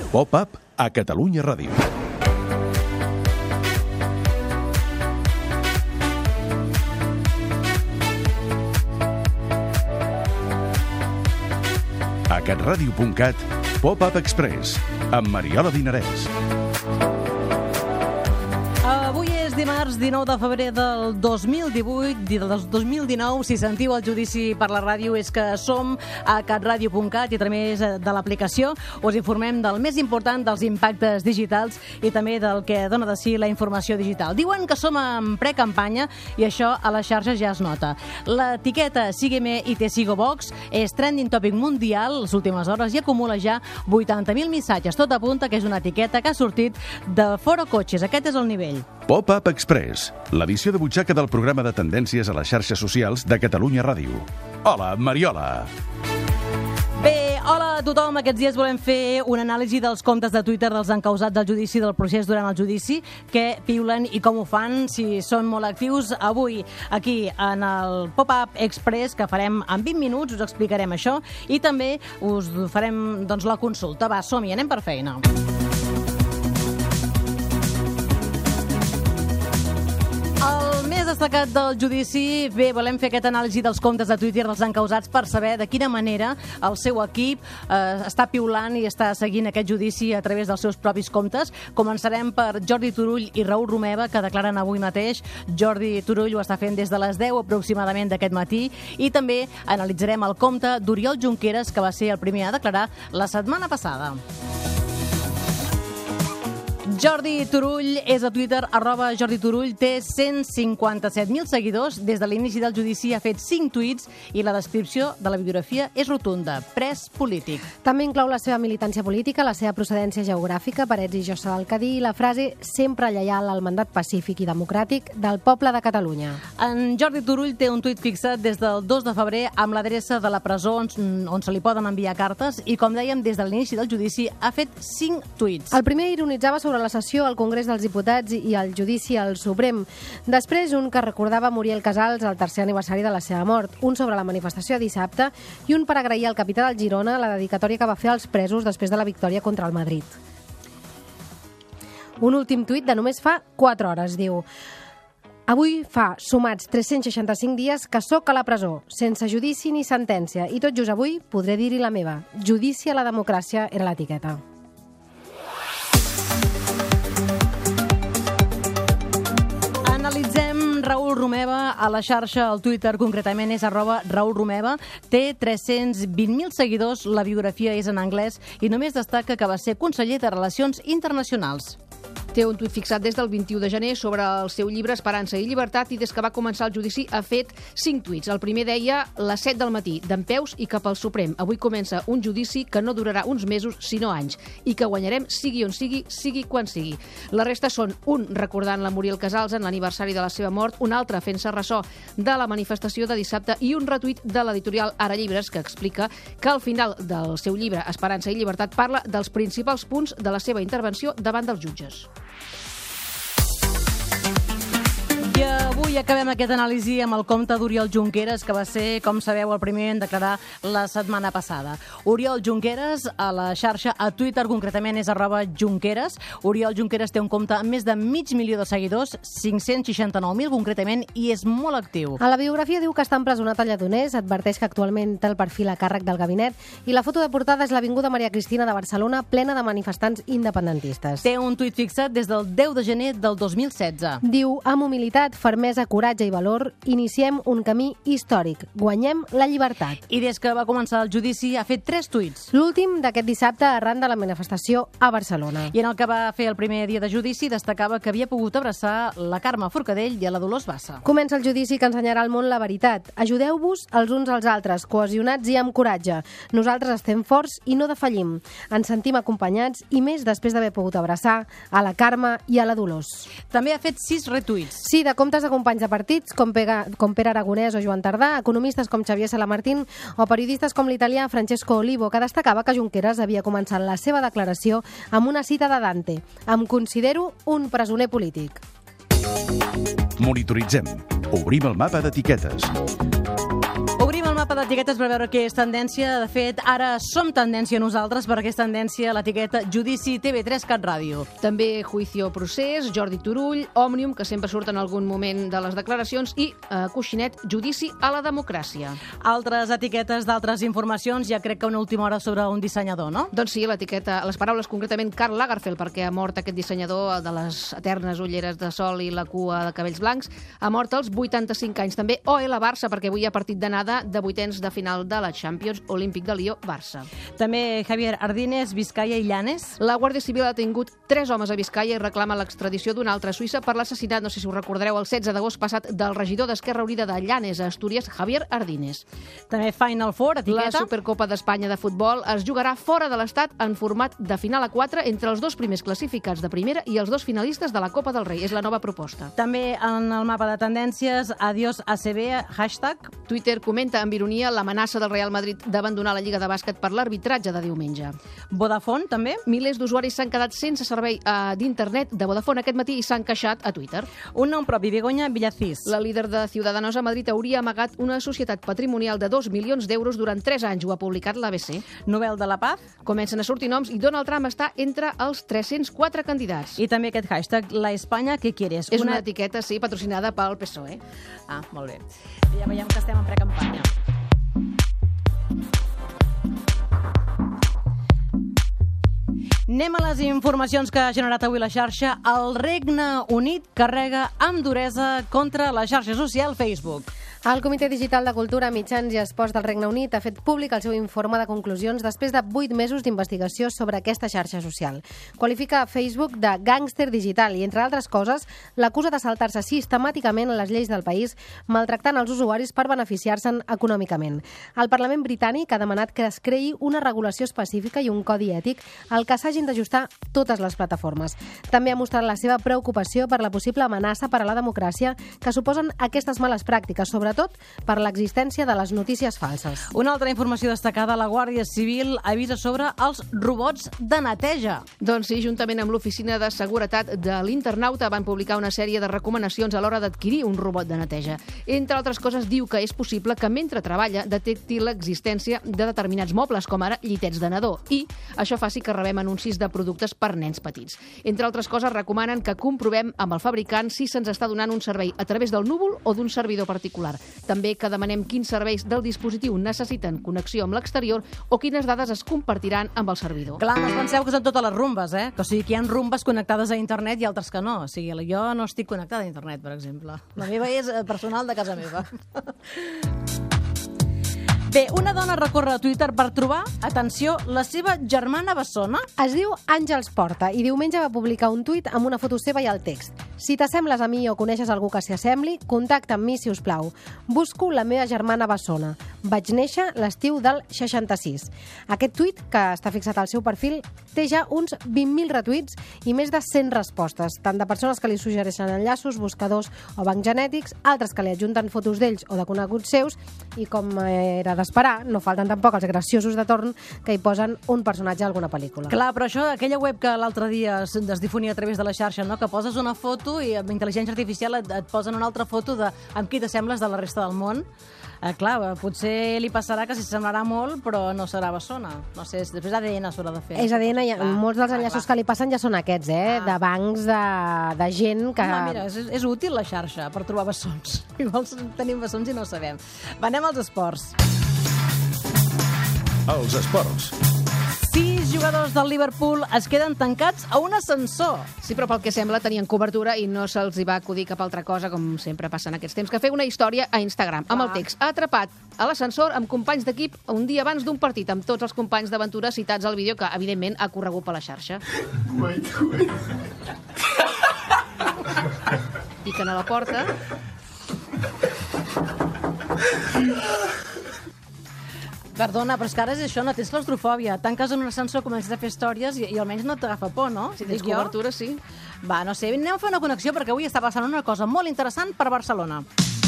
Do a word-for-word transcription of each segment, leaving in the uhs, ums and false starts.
Pop-up a Catalunya Ràdio. A catradio punt cat, Pop-up Express, amb Mariola Dinarès. Avui és dimarts dinou de febrer del dos mil divuit, del dos mil dinou. Si sentiu el judici per la ràdio és que som a catradio punt cat i a través de l'aplicació us informem del més important dels impactes digitals i també del que dona de si la informació digital. Diuen que som en precampanya i això a les xarxes ja es nota. L'etiqueta Sígueme i te sigo Vox és trending topic mundial les últimes hores i acumula ja vuitanta mil missatges. Tot apunta que és una etiqueta que ha sortit de Foro Cotxes. Aquest és el nivell. Pop-up Express, l'edició de butxaca del programa de tendències a les xarxes socials de Catalunya Ràdio. Hola, Mariola! Bé, hola a tothom. Aquests dies volem fer una anàlisi dels comptes de Twitter dels encausats del judici, del procés durant el judici, què piulen i com ho fan, si són molt actius. Avui, aquí, en el Pop-up Express, que farem en vint minuts, us explicarem això i també us farem doncs, la consulta. Va, som-hi, anem per feina. El més destacat del judici, bé, volem fer aquesta anàlisi dels comptes de Twitter dels encausats per saber de quina manera el seu equip eh, està piulant i està seguint aquest judici a través dels seus propis comptes. Començarem per Jordi Turull i Raül Romeva, que declaren avui mateix. Jordi Turull ho està fent des de les deu aproximadament d'aquest matí, i també analitzarem el compte d'Oriol Junqueras, que va ser el primer a declarar la setmana passada. Jordi Turull és a Twitter, arroba Jordi Turull, té cent cinquanta-set mil seguidors. Des de l'inici del judici ha fet cinc tuits i la descripció de la biografia és rotunda. Pres polític. També inclou la seva militància política, la seva procedència geogràfica, parets i jossa del Cadí, i la frase sempre lleial al mandat pacífic i democràtic del poble de Catalunya. En Jordi Turull té un tuit fixat des del dos de febrer amb l'adreça de la presó on, on se li poden enviar cartes i, com dèiem, des de l'inici del judici ha fet cinc tuits. El primer ironitzava sobre la sessió al Congrés dels Diputats i el judici al Suprem. Després, un que recordava Muriel Casals el tercer aniversari de la seva mort, un sobre la manifestació de dissabte i un per agrair al capità del Girona la dedicatòria que va fer als presos després de la victòria contra el Madrid. Un últim tuit de només fa quatre hores, diu: avui fa sumats tres-cents seixanta-cinc dies que sóc a la presó, sense judici ni sentència, i tot just avui podré dir-hi la meva. Judici a la democràcia era l'etiqueta. Analitzem Raül Romeva a la xarxa, al Twitter concretament és arroba Raül Romeva, té tres-cents vint mil seguidors, la biografia és en anglès i només destaca que va ser conseller de Relacions Internacionals. Té un tuit fixat des del vint-i-u de gener sobre el seu llibre Esperança i Llibertat, i des que va començar el judici ha fet cinc tuits. El primer deia: les set del matí, dempeus i cap al Suprem. Avui comença un judici que no durarà uns mesos, sinó anys, i que guanyarem sigui on sigui, sigui quan sigui. La resta són un recordant la Muriel Casals en l'aniversari de la seva mort, un altre fent-se ressò de la manifestació de dissabte i un retuit de l'editorial Ara Llibres, que explica que al final del seu llibre Esperança i Llibertat parla dels principals punts de la seva intervenció davant dels jutges. I avui acabem aquesta anàlisi amb el compte d'Oriol Junqueras, que va ser, com sabeu, el primer en declarar la setmana passada. Oriol Junqueras, a la xarxa, a Twitter concretament és arroba Junqueras. Oriol Junqueras té un compte amb més de mig milió de seguidors, cinc-cents seixanta-nou mil concretament, i és molt actiu. A la biografia diu que està empresonat a Lledoners, adverteix que actualment té el perfil a càrrec del gabinet, i la foto de portada és l'Avinguda Maria Cristina de Barcelona, plena de manifestants independentistes. Té un tuit fixat des del deu de gener del dos mil setze. Diu: amb humilitat, fermesa, coratge i valor, iniciem un camí històric. Guanyem la llibertat. I des que va començar el judici ha fet tres tuits. L'últim d'aquest dissabte arran de la manifestació a Barcelona. I en el que va fer el primer dia de judici destacava que havia pogut abraçar la Carme Forcadell i a la Dolors Bassa. Comença el judici que ensenyarà al món la veritat. Ajudeu-vos els uns als altres, cohesionats i amb coratge. Nosaltres estem forts i no defallim. Ens sentim acompanyats, i més després d'haver pogut abraçar a la Carme i a la Dolors. També ha fet sis retuits. Sí, de comptes de companys de partits com, Pega, com Pere Aragonès o Joan Tardà, economistes com Xavier Salamartín o periodistes com l'italià Francesco Olivo, que destacava que Junqueras havia començat la seva declaració amb una cita de Dante: em considero un presoner polític. Monitoritzem. Obrim el mapa d'etiquetes. Obrim el mapa mapa d'etiquetes per veure què és tendència. De fet, ara som tendència nosaltres perquè és tendència l'etiqueta Judici T V tres Cat Ràdio. També Juicio Procés, Jordi Turull, Òmnium, que sempre surt en algun moment de les declaracions, i eh, Coixinet, Judici a la democràcia. Altres etiquetes d'altres informacions, ja crec que una última hora sobre un dissenyador, no? Doncs sí, l'etiqueta, les paraules concretament Karl Lagerfeld, perquè ha mort aquest dissenyador de les eternes ulleres de sol i la cua de cabells blancs, ha mort als vuitanta-cinc anys. També O L Barça, perquè avui hi ha partit d'anada de vuitens de final de la Champions Olímpic de Lió, Barça. També Javier Ardines, Vizcaya i Llanes. La Guàrdia Civil ha tingut tres homes a Vizcaya i reclama l'extradició d'un altre a Suïssa per l'assassinat, no sé si us recordareu, el setze d'agost passat del regidor d'Esquerra Unida de Llanes a Astúries, Javier Ardines. També Final Four, etiqueta. La Supercopa d'Espanya de futbol es jugarà fora de l'Estat en format de final a quatre entre els dos primers classificats de primera i els dos finalistes de la Copa del Rei. És la nova proposta. També en el mapa de tendències, adiós A C B, hashtag. Twitter comenta amb ironia l'amenaça del Real Madrid d'abandonar la Lliga de Bàsquet per l'arbitratge de diumenge. Vodafone, també. Milers d'usuaris s'han quedat sense servei uh, d'internet de Vodafone aquest matí i s'han queixat a Twitter. Un nom propi, Begoña Villacís. La líder de Ciudadanos a Madrid hauria amagat una societat patrimonial de dos milions d'euros durant tres anys, ho ha publicat l'A B C. Nobel de la Paz. Comencen a sortir noms i Donald Trump està entre els tres-cents quatre candidats. I també aquest hashtag, la Espanya que quieres. És una, una etiqueta, sí, patrocinada pel P S O E. Ah, molt bé. Ja veiem que estem en precampanya. Anem a les informacions que ha generat avui la xarxa. El Regne Unit carrega amb duresa contra la xarxa social Facebook. El Comitè Digital de Cultura, Mitjans i Esports del Regne Unit ha fet públic el seu informe de conclusions després de vuit mesos d'investigació sobre aquesta xarxa social. Qualifica Facebook de gàngster digital i, entre altres coses, l'acusa de saltar-se sistemàticament les lleis del país, maltractant els usuaris per beneficiar-se'n econòmicament. El Parlament britànic ha demanat que es creï una regulació específica i un codi ètic al que s'hagin d'ajustar totes les plataformes. També ha mostrat la seva preocupació per la possible amenaça per a la democràcia que suposen aquestes males pràctiques, sobre sobretot per l'existència de les notícies falses. Una altra informació destacada, la Guàrdia Civil avisa sobre els robots de neteja. Doncs sí, juntament amb l'Oficina de Seguretat de l'Internauta van publicar una sèrie de recomanacions a l'hora d'adquirir un robot de neteja. Entre altres coses, diu que és possible que mentre treballa detecti l'existència de determinats mobles, com ara llitets de nadó, i això faci que rebem anuncis de productes per nens petits. Entre altres coses, recomanen que comprovem amb el fabricant si se'ns està donant un servei a través del núvol o d'un servidor particular. També que demanem quins serveis del dispositiu necessiten connexió amb l'exterior o quines dades es compartiran amb el servidor. Clar, no us penseu que són totes les rumbes, eh? Que, o sigui, que hi ha rumbes connectades a internet i altres que no. O sigui, jo no estic connectada a internet, per exemple. La meva és personal de casa meva. Bé, una dona recorre a Twitter per trobar, atenció, la seva germana bessona. Es diu Àngels Porta i diumenge va publicar un tuit amb una foto seva i el text. Si t'assembles a mi o coneixes algú que s'hi assembli, contacta amb mi, si us plau. Busco la meva germana bessona. Vaig néixer l'estiu del seixanta-sis. Aquest tuit, que està fixat al seu perfil, té ja uns vint mil retuits i més de cent respostes, tant de persones que li suggereixen enllaços, buscadors o bancs genètics, altres que li adjunten fotos d'ells o de coneguts seus, i com era d'esperar, no falten tampoc els graciosos de torn que hi posen un personatge a alguna pel·lícula. Clar, però això, aquella web que l'altre dia es difonia a través de la xarxa, no? Que poses una foto i amb intel·ligència artificial et, et posen una altra foto de amb qui t'assembles de la resta del món. Eh, clar, potser li passarà que s'hi semblarà molt, però no serà bessona. No sé, després A D N s'haurà de fer. És A D N, i molts dels enllaços clar. que li passen ja són aquests, eh? Ah. De bancs de, de gent que... No, mira, és, és útil la xarxa per trobar bessons. Igual tenim bessons i no ho sabem. Va, anem als esports. Els esports. Sis jugadors del Liverpool es queden tancats a un ascensor. Sí, però pel que sembla tenien cobertura i no se'ls hi va acudir cap altra cosa, com sempre passa en aquests temps, que fer una història a Instagram, amb el text atrapat a l'ascensor amb companys d'equip un dia abans d'un partit, amb tots els companys d'aventura citats al vídeo, que evidentment ha corregut per la xarxa. Wait, wait. Piquen a la porta. Perdona, però és que ara és això, no tens claustrofòbia. Tanques en un ascensor, comences a fer històries i, i almenys no t'agafa por, no? Si tens cobertura, sí. Va, no sé, anem a fer una connexió perquè avui està passant una cosa molt interessant per Barcelona.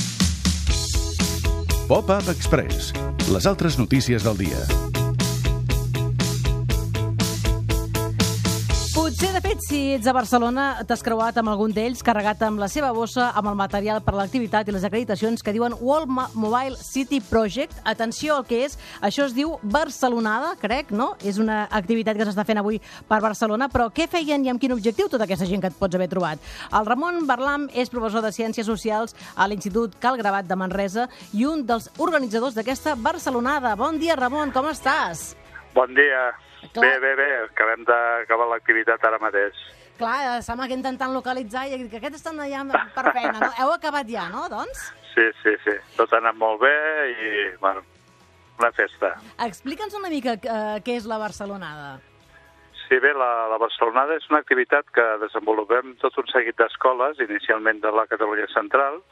Pop-Up Express. Les altres notícies del dia. Potser, de fet, si ets a Barcelona, t'has creuat amb algun d'ells, carregat amb la seva bossa, amb el material per a l'activitat i les acreditacions que diuen World Mobile City Project. Atenció al que és. Això es diu Barcelonada, crec, no? És una activitat que s'està fent avui per Barcelona, però què feien i amb quin objectiu tota aquesta gent que et pots haver trobat? El Ramon Barlam és professor de Ciències Socials a l'Institut Cal Gravat de Manresa i un dels organitzadors d'aquesta Barcelonada. Bon dia, Ramon, com estàs? Bon dia. Clar. Bé, bé, bé. Acabem d'acabar l'activitat ara mateix. Clar, sembla que intentant localitzar i que aquests estan allà per feina, no? Heu acabat ja, no, doncs? Sí, sí, sí. Tot ha anat molt bé i, bueno, una festa. Explica'ns una mica uh, què és la Barcelonada. Sí, bé, la, la Barcelonada és una activitat que desenvolupem tot un seguit d'escoles, inicialment de la Catalunya Central,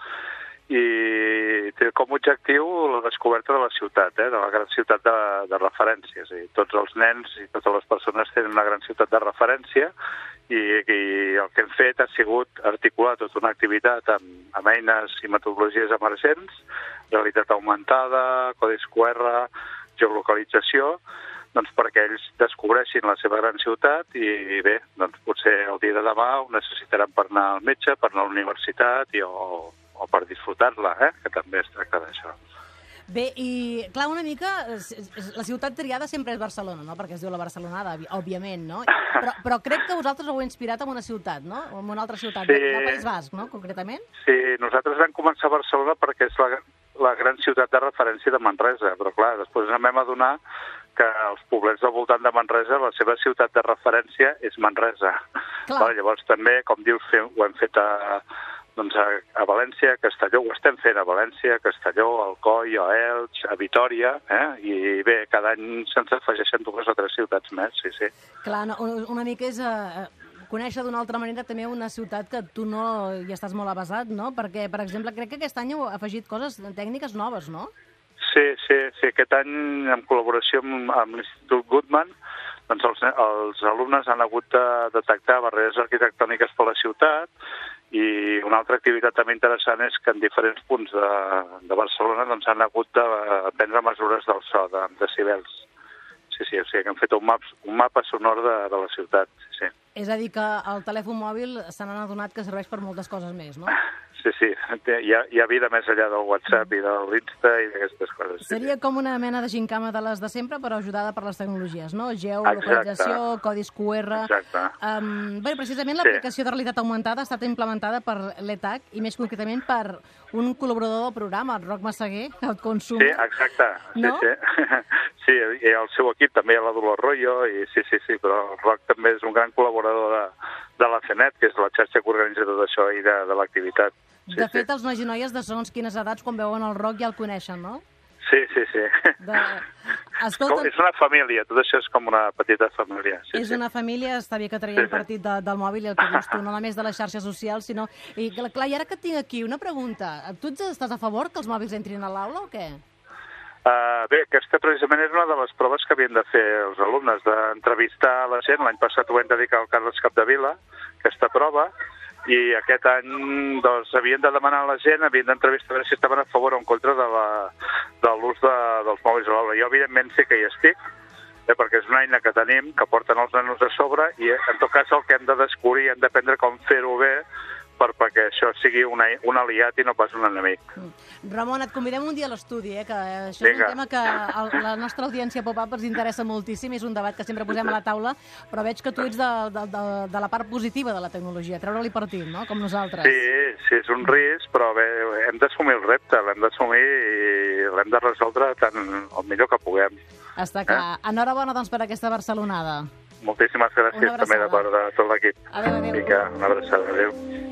i té com a objectiu la descoberta de la ciutat, eh, de la gran ciutat de, de referència. És a dir, tots els nens i totes les persones tenen una gran ciutat de referència i, i el que hem fet ha sigut articular tota una activitat amb, amb eines i metodologies emergents, realitat augmentada, codis Q R, geolocalització, doncs perquè ells descobreixin la seva gran ciutat i, i bé, doncs potser el dia de demà ho necessitaran per anar al metge, per anar a la universitat i, o, o per disfrutar-la, eh? Que també es tracta d'això. Bé, i clar, una mica, la ciutat triada sempre és Barcelona, no? Perquè es diu la Barcelonada, òbviament, no? Però, però crec que vosaltres heu inspirat en una ciutat, no? En una altra ciutat, sí. Del País Basc, no? Concretament? Sí, nosaltres vam començar a Barcelona perquè és la, la gran ciutat de referència de Manresa, però clar, després ens vam adonar que els poblets del voltant de Manresa, la seva ciutat de referència és Manresa. Clar. Llavors també, com dius, ho hem fet a... doncs a, a València, a Castelló, ho estem fent a València, a Castelló, a Alcoi, a Elx, a Vitòria, eh? I bé, cada any se'ns afegeixen dues o tres ciutats més, sí, sí. Clar, no, una mica és uh, conèixer d'una altra manera també una ciutat que tu no hi estàs molt avasat, no? Perquè, per exemple, crec que aquest any heu afegit coses tècniques noves, no? Sí, sí, sí. Aquest any, en col·laboració amb, amb l'Institut Guttmann, doncs els, els alumnes han hagut de detectar barreres arquitectòniques per la ciutat i una altra activitat també interessant és que en diferents punts de, de Barcelona doncs, han hagut de prendre mesures del so, de decibels. Sí, sí, o sigui que han fet un, map, un mapa sonor de, de la ciutat, sí, sí. És a dir, que el telèfon mòbil se n'han adonat que serveix per moltes coses més, no? Sí, sí, hi ha, hi ha vida més enllà del WhatsApp i de l'Insta i d'aquestes coses. Sí, seria sí. Com una mena de gincama de les de sempre, però ajudada per les tecnologies, no? Geolocalització, exacte. Codis Q R... Exacte. Um, bé, precisament l'aplicació sí. de realitat augmentada ha estat implementada per l'E T A C i més concretament per un col·laborador del programa, el Roc Massaguer, el Consum. Sí, exacte. No? Sí, sí. Sí, i el seu equip també, hi ha la Dolors Royo, i sí, sí, sí, però el Roc també és un gran col·laborador de, de la C E N E T, que és la xarxa que organitza tot això i de, de l'activitat. Sí, de fet, sí. els nois i noies de segons quines edats, quan veuen el Roc, ja el coneixen, no? Sí, sí, sí. De... Escolta... És una família, tot això és com una petita família. Sí, és sí. una família, està bé que traiem sí, sí. partit de, del mòbil i el que dius tu, no només de les xarxes socials, sinó... I clar, i ara que et tinc aquí una pregunta, tu estàs a favor que els mòbils entrin a l'aula o què? Uh, bé, aquesta precisament és una de les proves que havien de fer els alumnes, d'entrevistar la gent. L'any passat ho vam dedicar al Carles Capdevila, aquesta prova, i aquest any doncs, havien de demanar a la gent, havien d'entrevistar a veure si estaven a favor o en contra de l'ús de, dels mòbils a l'aula. Jo, evidentment, sí que hi estic, eh, perquè és una eina que tenim, que porten els nanos a sobre, i en tot cas el que hem de descobrir, hem d'aprendre com fer-ho bé, per, perquè això sigui una, un aliat i no pas un enemic. Ramon, et convidem un dia a l'estudi, eh, que això Vinga. És un tema que el, la nostra audiència pop-up ens interessa moltíssim, és un debat que sempre posem a la taula, però veig que tu ets de, de, de, de la part positiva de la tecnologia, treure-li partit, no?, com nosaltres. Sí, sí, és un risc, però bé, hem d'assumir el repte, l'hem d'assumir i l'hem de resoldre tant el millor que puguem. Està clar. Eh? Enhorabona, doncs, per aquesta Barcelonada. Moltíssimes gràcies també de part de tot l'equip. Adéu, adéu. Vinga, una abraçada, adéu.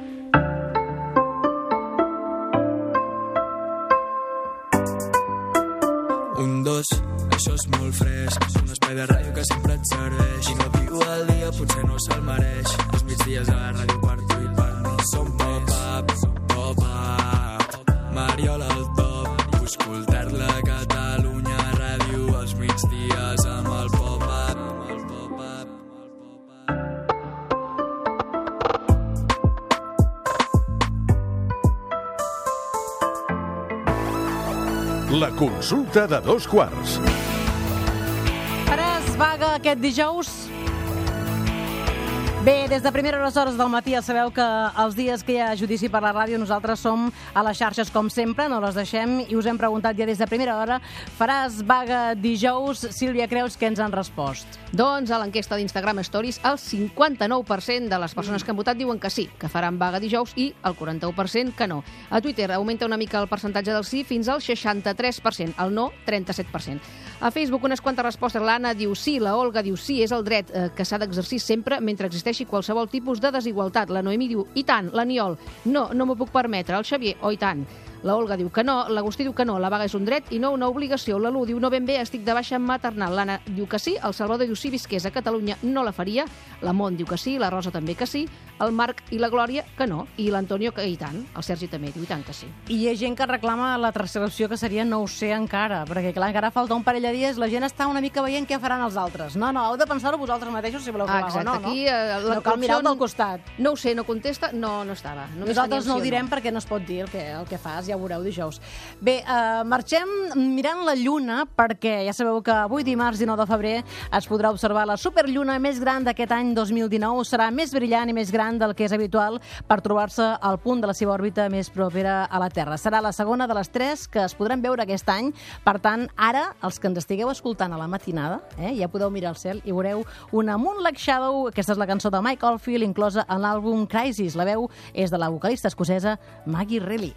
Un, dos, això és molt fresc. Un espai de ràdio que sempre et serveix. I no viu el dia, potser no se'l mereix. Els migdies a la ràdio quarto i pel mig. Som pop-up, pop-up. Mariola al top. Vull escoltar-la a Catalunya Ràdio. Els migdies amb el pop-up. Amb el pop-up. La consulta de dos quarts. Faràs vaga aquest dijous? Bé, des de primeres hores del matí ja sabeu que els dies que hi ha judici per la ràdio nosaltres som a les xarxes com sempre, no les deixem, i us hem preguntat ja des de primera hora: faràs vaga dijous? Sílvia Creus, què ens han respost? Doncs a l'enquesta d'Instagram Stories el cinquanta-nou per cent de les persones que han votat diuen que sí, que faran vaga dijous, i el quaranta-u per cent que no. A Twitter augmenta una mica el percentatge del sí fins al seixanta-tres per cent, el no trenta-set per cent. A Facebook unes quantes respostes. L'Anna diu sí, la Olga diu sí, és el dret eh, que s'ha d'exercir sempre mentre existeixi qualsevol tipus de desigualtat. La Noemí diu i tant, l'Aniol, no, no m'ho puc permetre. El Xavier, oh i tant. La Olga diu que no, l'Agustí diu que no, la vaga és un dret i no una obligació. La Lu diu no ben bé, estic de baixa maternal. L'Anna diu que sí, el Salvador diu si visqués a Catalunya no la faria, la Mont diu que sí, la Rosa també que sí, el Marc i la Glòria que no, i l'Antonio que i tant, el Sergi també diu i tant que sí. I hi ha gent que reclama la tercera opció, que seria no ho sé encara, perquè clar, encara falta un parell de dies, la gent està una mica veient què faran els altres. No, no, heu de pensar-ho vosaltres mateixos si voleu fer ah, vaga o no, no? Aquí, eh, no cal mirar del costat. No ho sé, no contesta, no, no estava. Només Nosaltres no ho sí direm no. perquè no es pot dir el que, el que fas, ja ho veureu dijous. Bé, eh, marxem mirant la lluna, perquè ja sabeu que avui dimarts dinou de febrer es podrà observar la superlluna més gran d'aquest any dos mil dinou. Serà més brillant i més gran del que és habitual per trobar-se al punt de la seva òrbita més propera a la Terra. Serà la segona de les tres que es podran veure aquest any. Per tant, ara, els que ens estigueu escoltant a la matinada, eh, ja podeu mirar al cel i veureu una Moonlight Shadow. Aquesta és la cançó de Mike Oldfield, inclosa en l'àlbum Crisis. La veu és de la vocalista escocesa Maggie Reilly.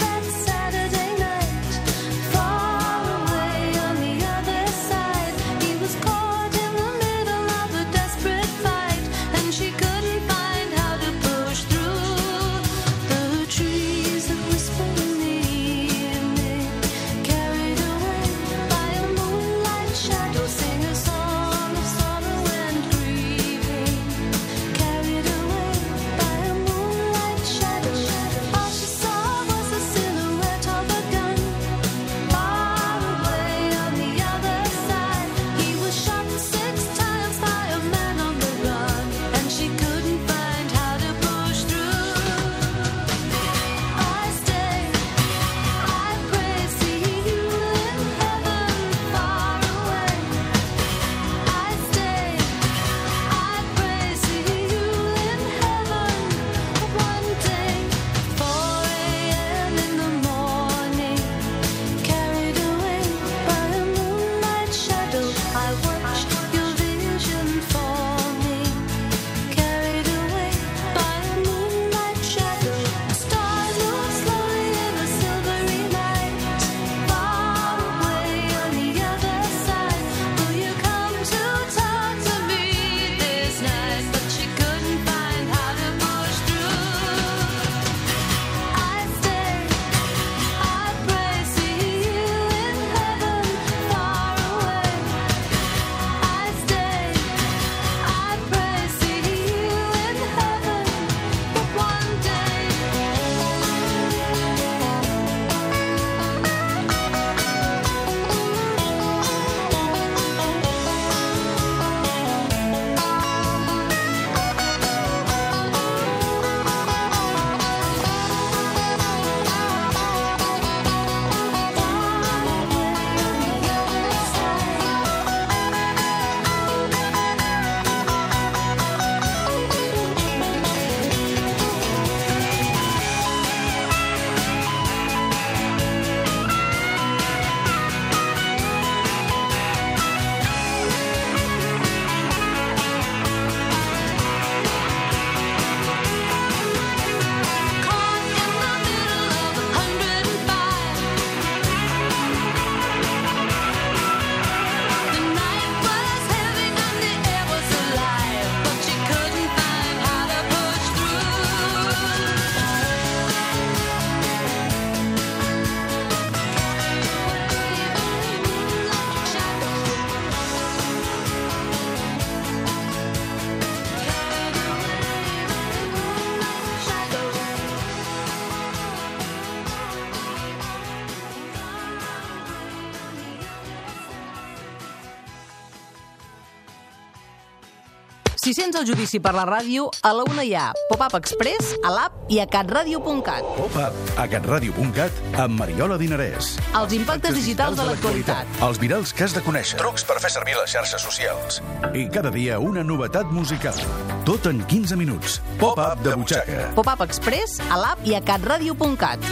Far away on the other side, he Si sents el judici per la ràdio, a la una hi ha Pop-Up Express, a l'app i a catradio punt cat. Pop-Up a catradio punt cat amb Mariola Dinarès. Els impactes digitals de l'actualitat. Els virals que has de conèixer. Trucs per fer servir les xarxes socials. I cada dia una novetat musical. Tot en quinze minuts. Pop-Up de butxaca. Pop-Up Express, a l'app i a catradio punt cat.